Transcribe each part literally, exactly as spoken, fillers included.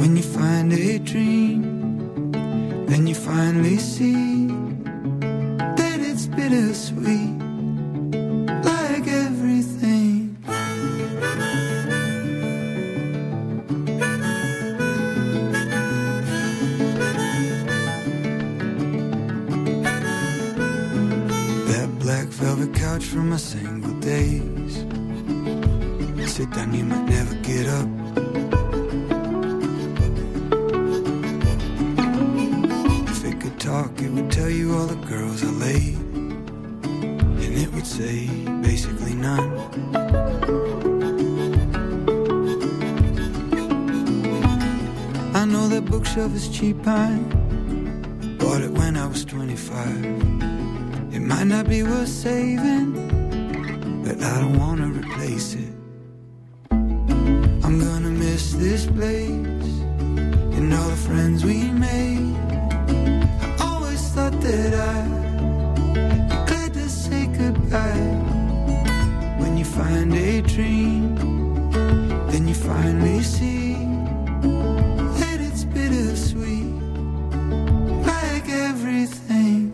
When you find a dream, then you finally see that it's bittersweet, like everything. That black velvet couch from my single days, sit down, you might never get up. Talk, it would tell you all the girls are late, and it would say basically none. I know that bookshelf is cheap, pine. Bought it when I was twenty-five. It might not be worth saving, but I don't want to replace it. I'm gonna miss this place and all the friends we made. Thought that I'd be glad to say goodbye. When you find a dream, then you finally see that it's bittersweet, like everything.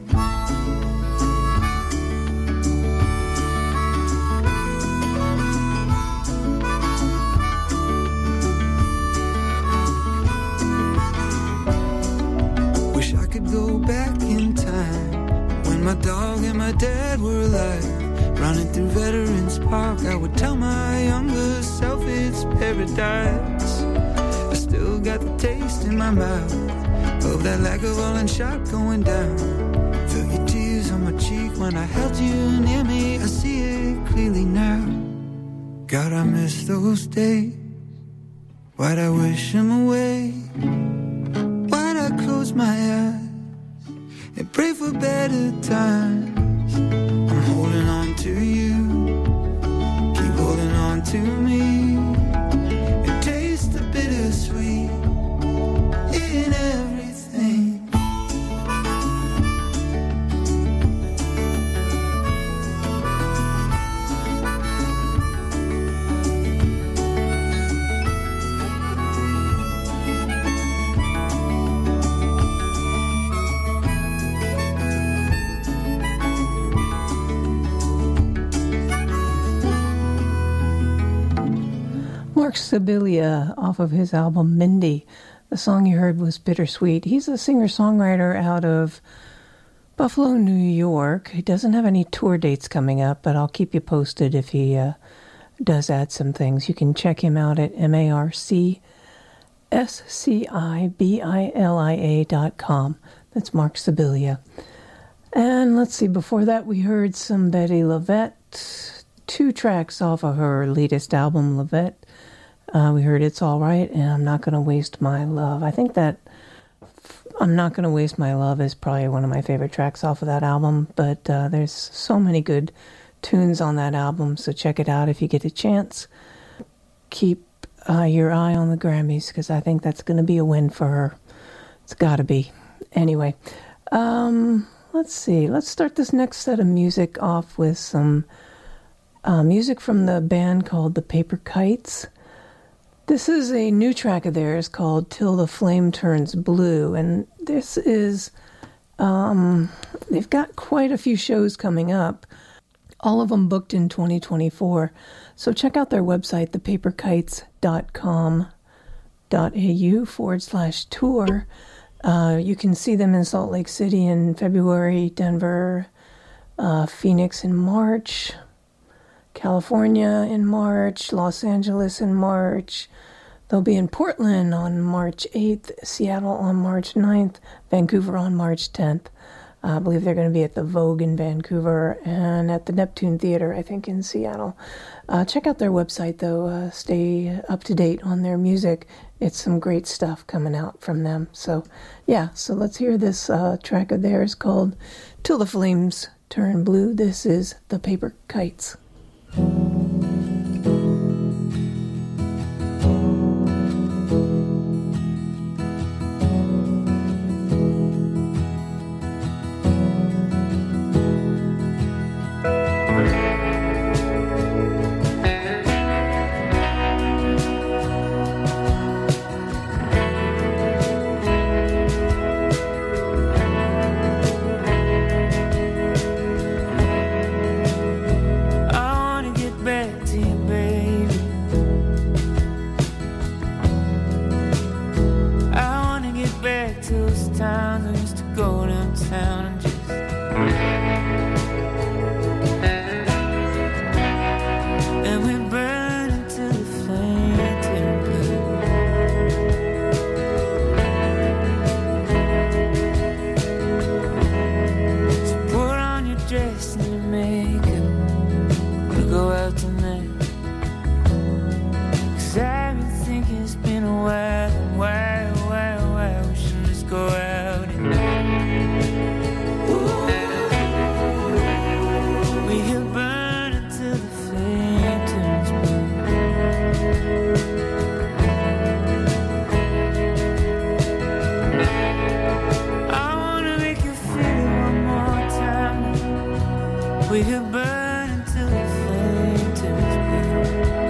Wish I could go back in time when my dog and my dad were alive, running through Veterans Park. I would tell my younger self it's paradise. I still got the taste in my mouth of that Lagavulin shot going down. Feel your tears on my cheek when I held you near me. I see it clearly now. God, I miss those days. Why'd I wish them away? Why'd I close my eyes and pray for better times? I'm holding on to you, keep holding on to me, and taste the bittersweet in everything. Mark Sibilia off of his album Mindy. The song you heard was Bittersweet. He's a singer-songwriter out of Buffalo, New York. He doesn't have any tour dates coming up, but I'll keep you posted if he uh, does add some things. You can check him out at M A R C S C I B I L I A dot com. That's Mark Sibilia. And let's see, before that we heard some Betty LaVette, two tracks off of her latest album, LaVette. Uh, we heard It's All Right and I'm Not Gonna Waste My Love. I think that I'm Not Gonna Waste My Love is probably one of my favorite tracks off of that album, but uh, there's so many good tunes on that album, so check it out if you get a chance. Keep uh, your eye on the Grammys, because I think that's going to be a win for her. It's got to be. Anyway, um, let's see. Let's start this next set of music off with some uh, music from the band called the Paper Kites. This is a new track of theirs called Till the Flame Turns Blue, and this is, um, they've got quite a few shows coming up, all of them booked in twenty twenty-four, so check out their website, the paper kites dot com dot a u forward slash tour. Uh, you can see them in Salt Lake City in February, Denver, uh, Phoenix in March, California in March, Los Angeles in March. They'll be in Portland on March eighth, Seattle on March ninth, Vancouver on March tenth. Uh, I believe they're going to be at the Vogue in Vancouver and at the Neptune Theater, I think, in Seattle. Uh, check out their website, though. Uh, stay up to date on their music. It's some great stuff coming out from them. So, yeah, so let's hear this uh, track of theirs called Till the Flames Turn Blue. This is the Paper Kites. times I used to go downtown and just and we burn until the flame turned blue. So put on your dress and your makeup, we'll go out tonight. 'Cause I've been thinking it's been a while, while, while, while. We should just go out and ooh, we can burn until the flame turns blue. I wanna make you feel it one more time. We can burn until the flame turns blue.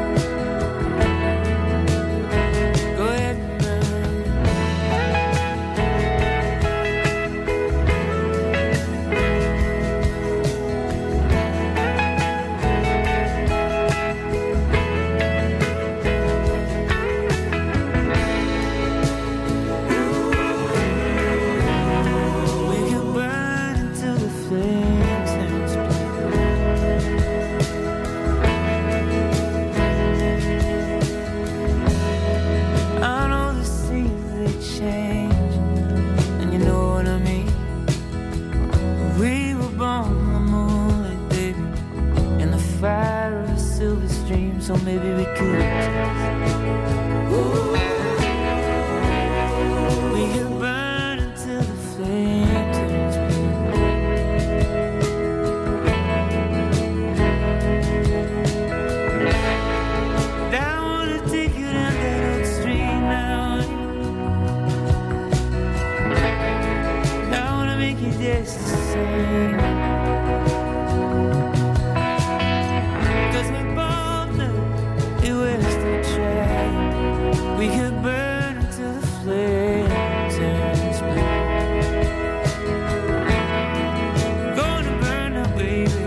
Go ahead and burn. We can burn until the flame turns blue. I know the seasons they change, and you know what I mean. We were born on the moonlight, baby, in the fire of a silver stream. So maybe we could just ooh, we can burn until the flame turns blue. And I wanna take you down that old street now. And I wanna make you dance the same. 'Cause we both know it was the try. We could burn until the flame turns blue. Gonna burn up, baby.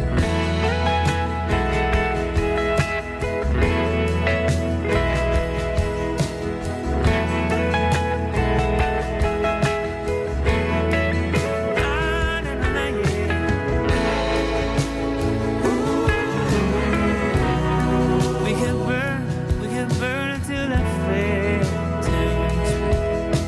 Ah, na, na, na, yeah. Ooh, we can burn, we can burn until the flame turns blue.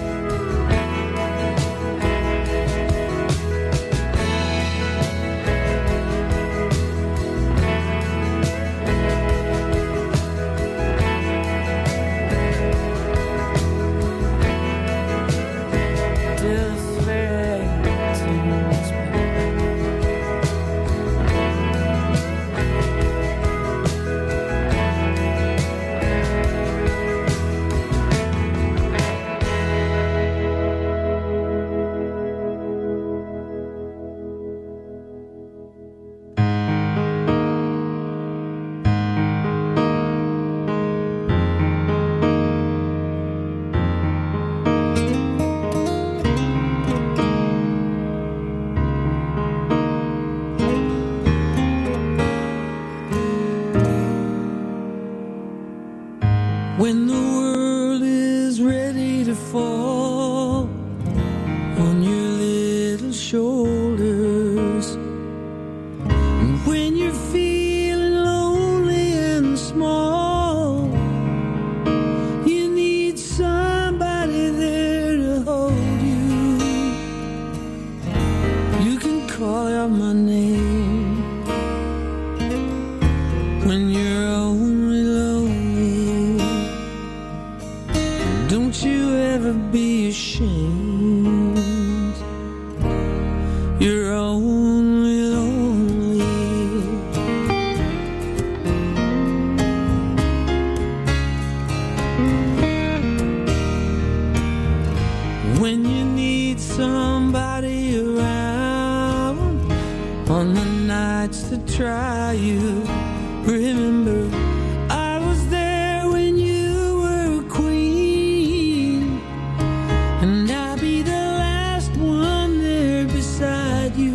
Till the flame turns blue. When the world is ready to fall on your little shoulders, and when you're feeling lonely and small, you need somebody there to hold you. You can call out my name when you're only lonely. Don't you ever be ashamed. You're only lonely. When you need somebody around on the nights that try you, remember I was there when you were a queen, and I'll be the last one there beside you.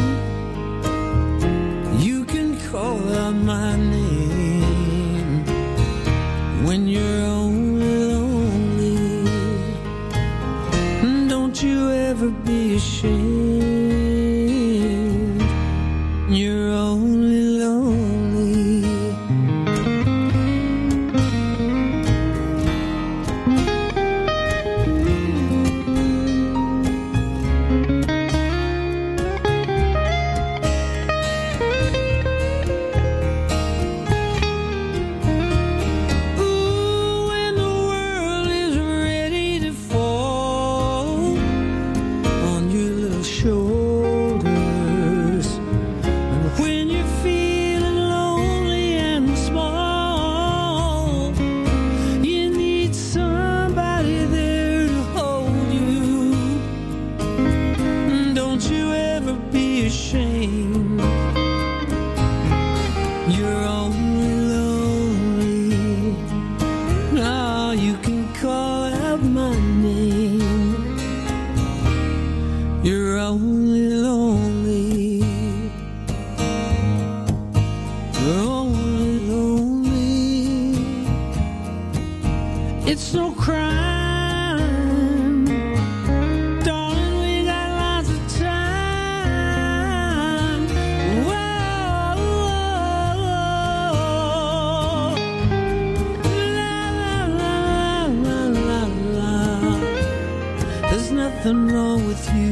You can call out my name when you're only lonely. Don't you it's no crime, darling, we got lots of time. Whoa, la, la, la, la, la. There's nothing wrong with you,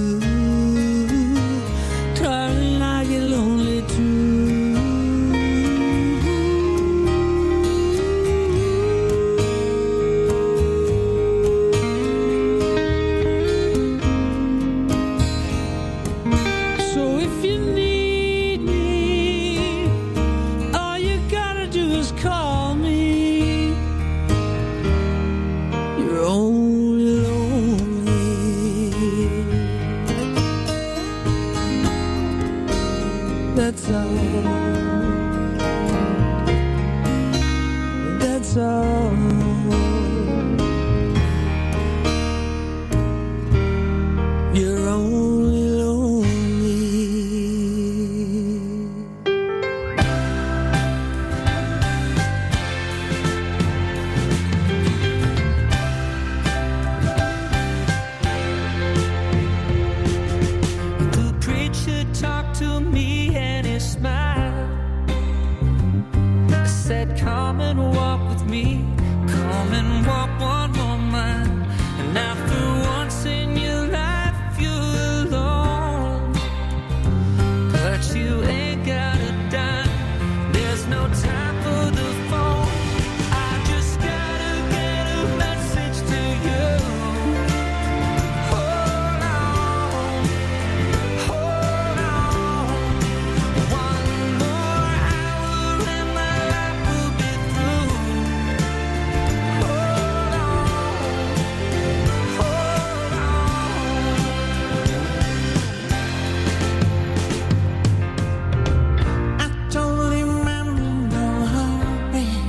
darling, I get lonely too. That's all. That's all. You're only lonely. The preacher talked to me. Said, come and walk with me, come and walk one more mile. And after once in your life you're alone, but you ain't got a dime, there's no time for the phone. I just gotta get a message to you. Hold on, hold on, one more hour and my life will be through. Hold on, hold on. I totally remember her,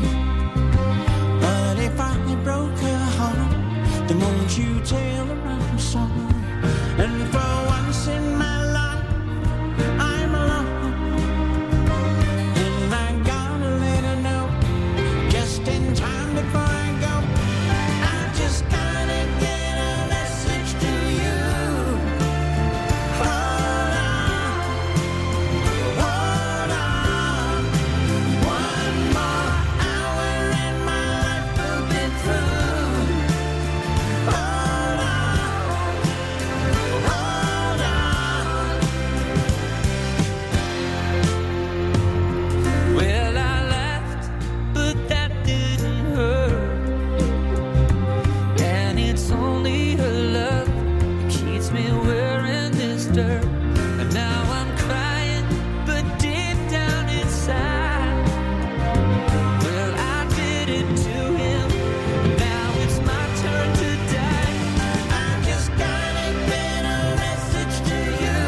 but if I broke her heart, then won't you tell her I'm sorry? And for once in my life, I'm alone, and I gotta let her know just in time before I go. I just gotta get a message to you. Hold on, hold on, one more hour and my life will be through. Hold on, hold on. Well, I laughed, but that didn't hurt. And it's only her love that keeps me wearing this dirt. And now I'm crying, but deep down inside, well, I did it to him. Now it's my turn to die. I just gotta get a message to you.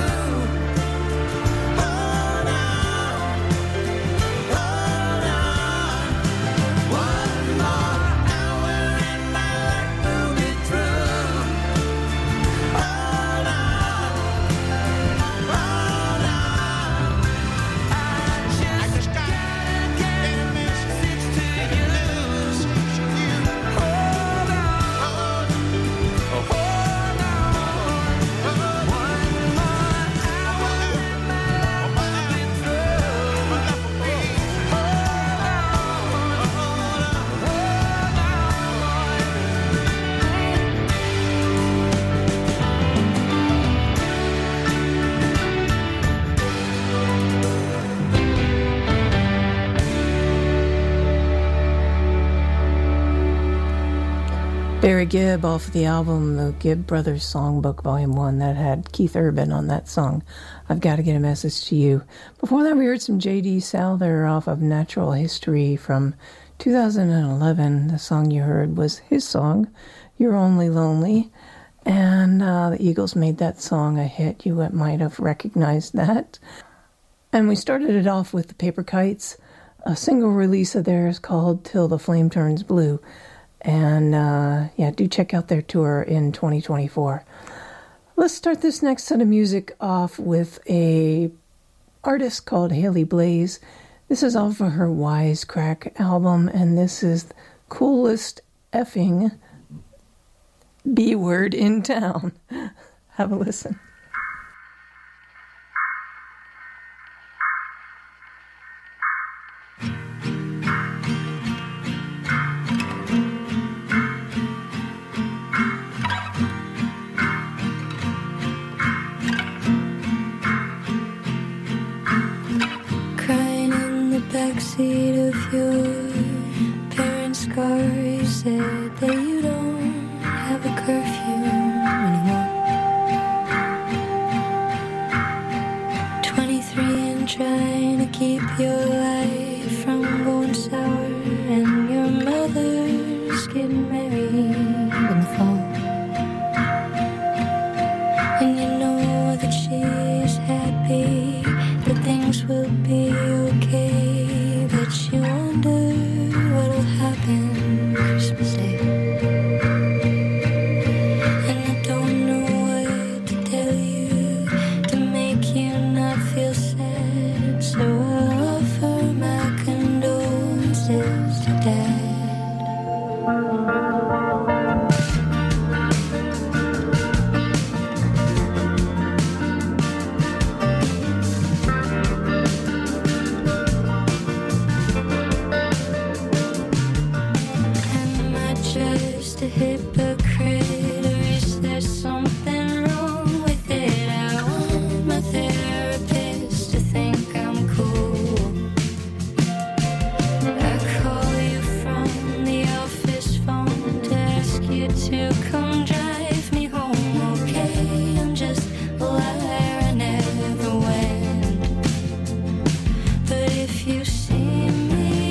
Hold on, hold on, one more hour and my life will be through. Hold on, hold on. I just gotta get a message to you. Hold on, hold on, one more hour and my life will be through. Hold on, Barry Gibb off the album The Gibb Brothers Songbook Volume one that had Keith Urban on that song. I've got to get a message to you. Before that we heard some J D Souther off of Natural History from two thousand eleven. The song you heard was his song, You're Only Lonely. And uh, the Eagles made that song a hit. You might have recognized that. And we started it off with the Paper Kites, a single release of theirs called Till the Flame Turns Blue. And uh, yeah, do check out their tour in twenty twenty-four. Let's start this next set of music off with a artist called Haley Blaze. This is off of her Wisecrack album, and this is Coolest effing B word in town. Have a listen. Backseat of your parents' car, you said that you don't have a curfew anymore. twenty-three and trying to keep your life from going sour, and your mother's getting married in the fall. And you know that she's happy, that things will be okay. But you wonder what'll happen Christmas Day. And I don't know what to tell you to make you not feel sad, so I offer my condolences to Dad. A hypocrite, or is there something wrong with it? I want my therapist to think I'm cool. I call you from the office phone to ask you to come drive me home. Okay, I'm just a liar, I never went. But if you see me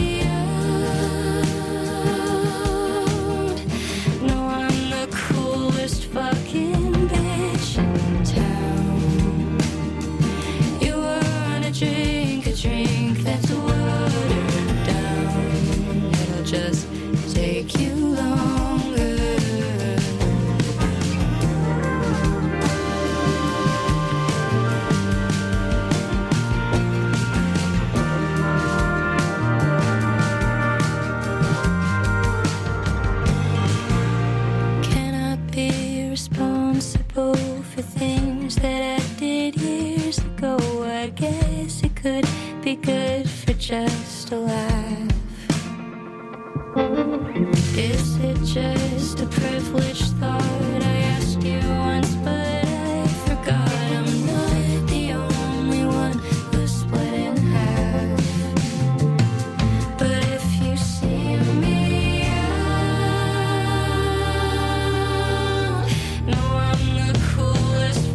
fucking bitch in town, you wanna drink a drink that's watered down, it'll just take you longer. Responsible for things that I did years ago. I guess it could be good for just a laugh. Is it just a privileged thought? I asked you once, but I forgot. I'm not the only one who's split in half. But if you see me no, I'm the coolest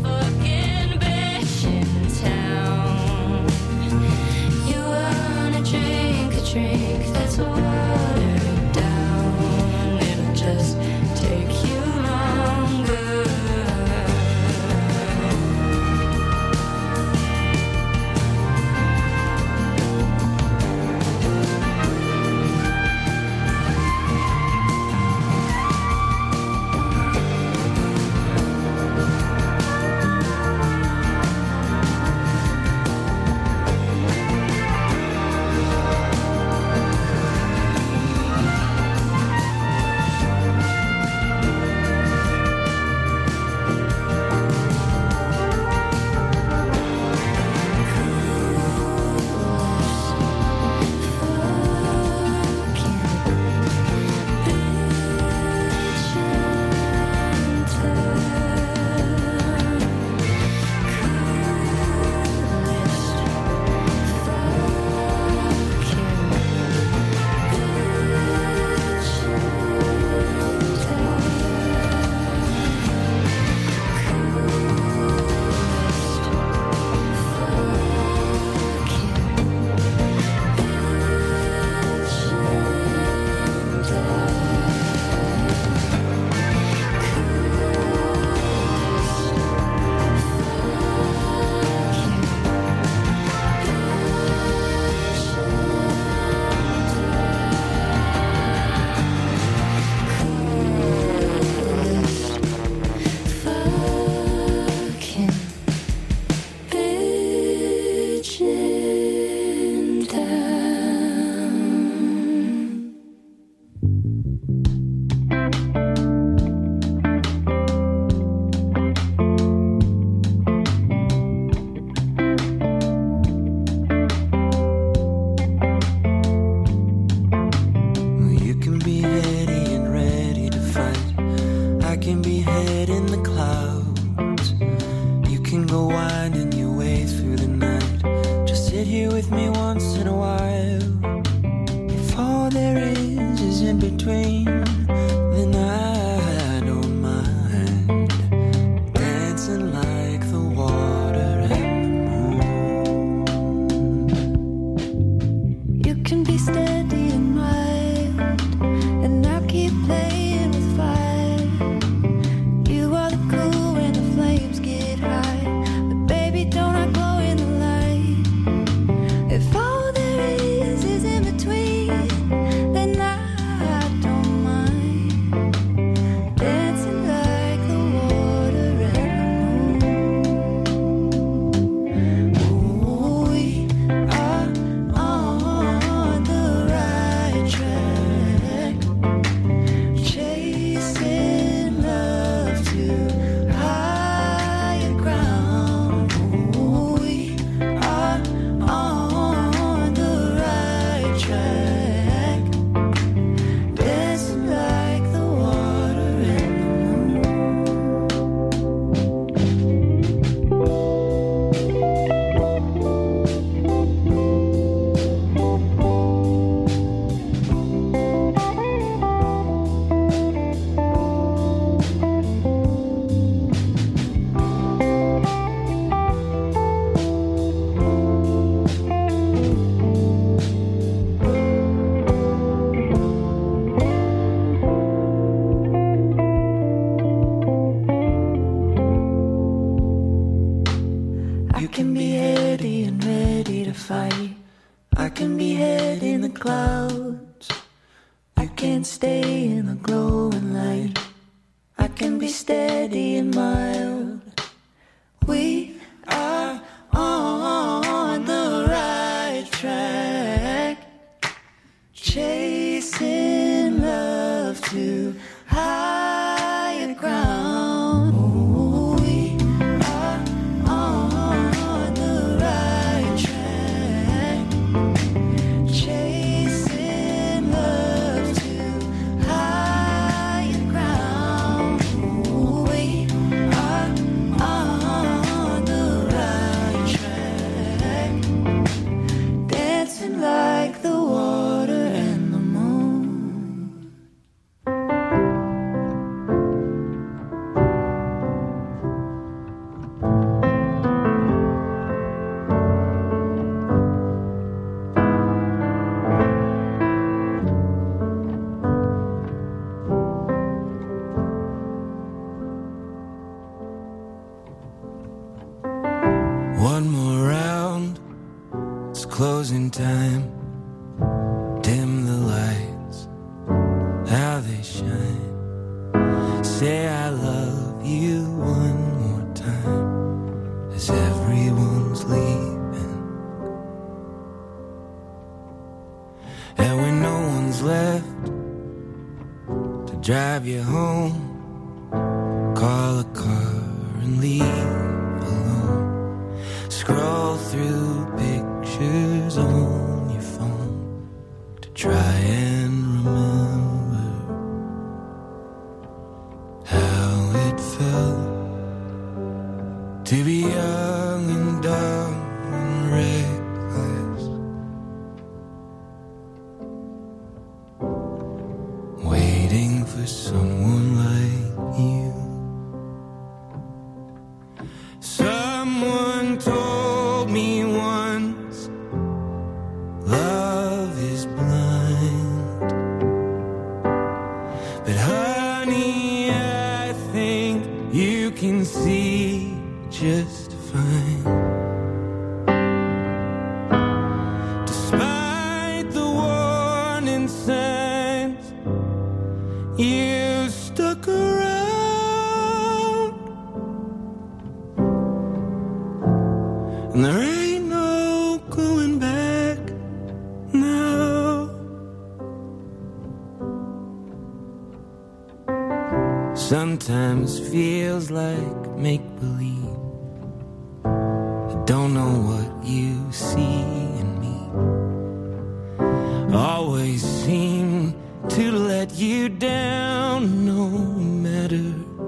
can be head in the clouds. You can go winding your way through the night. Just sit here with me once in a while. If all there is is in between, then I don't mind dancing like the water and the moon. You can be steady and mild, and I'll keep playing with fire. You are the cool when the flames get high, but baby, don't I glow in the light? If all there is is in between, then I don't mind dancing like the water and the moon. Ooh, we are on the right track, chasing love to higher ground. Ooh, we are on the right track, dancing like the water and the I can be heady and ready to fight. I can be head in the clouds. I can stay in the glowing light. I can be steady and mild. We are on the right track, chasing love to higher ground. Ooh, we are on the right track, chasing love to higher ground. Ooh, we are on the right track, dancing like the water and the moon. One more round, it's closing time. Dim the lights, how they shine. Say I love you one more time as everyone's leaving. And when no one's left to drive you home, call a car and leave alone. Scroll through pictures on your phone to try and remember how it felt to be young and dumb and reckless, waiting for someone like you. Someone told me once, love is blind. But honey, I think you can see just fine. Despite the warning signs, you stuck around. And there ain't no going back now. Sometimes feels like make-believe. I don't know what you see in me. Always seem to let you down no matter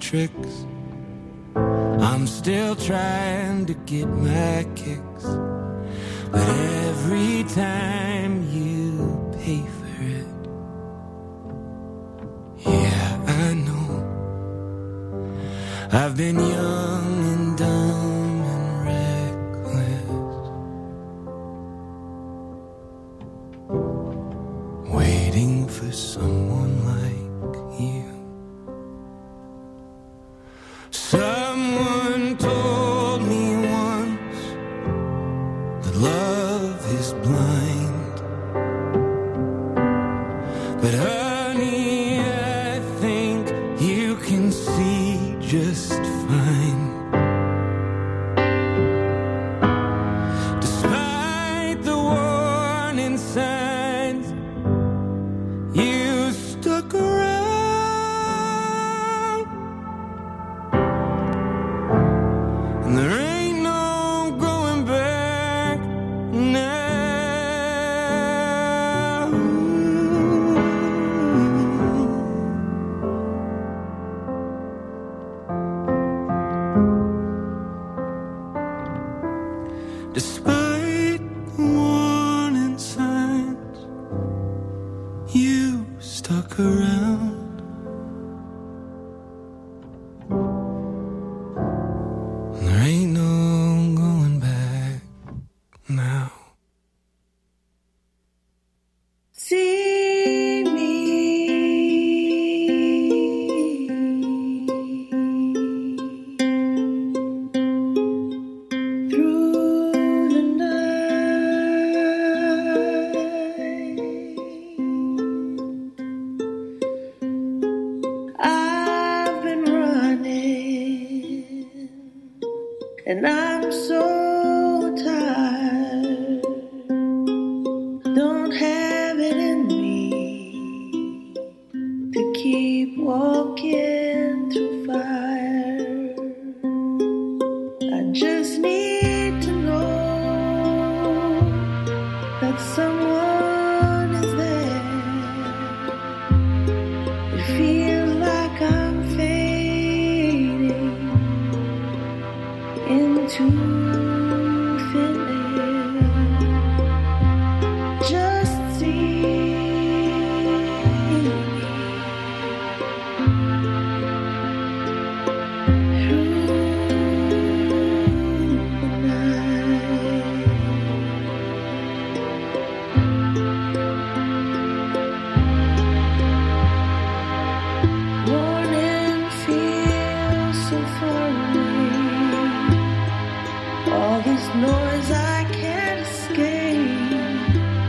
tricks. I'm still trying to get my kicks, but every time you pay for it, yeah, I know I've been young and dumb and reckless, waiting for someone like you. Someone told me once that love is blind, but honey, I think you can see just fine. Despite the warning signs, you stuck around, and there ain't no going back now. Despite the warning signs, you stuck around. There ain't no going back now. See me through the night. I've been running, and I'm so tired. Don't have it in me to keep walking through fire. I just need to know that someone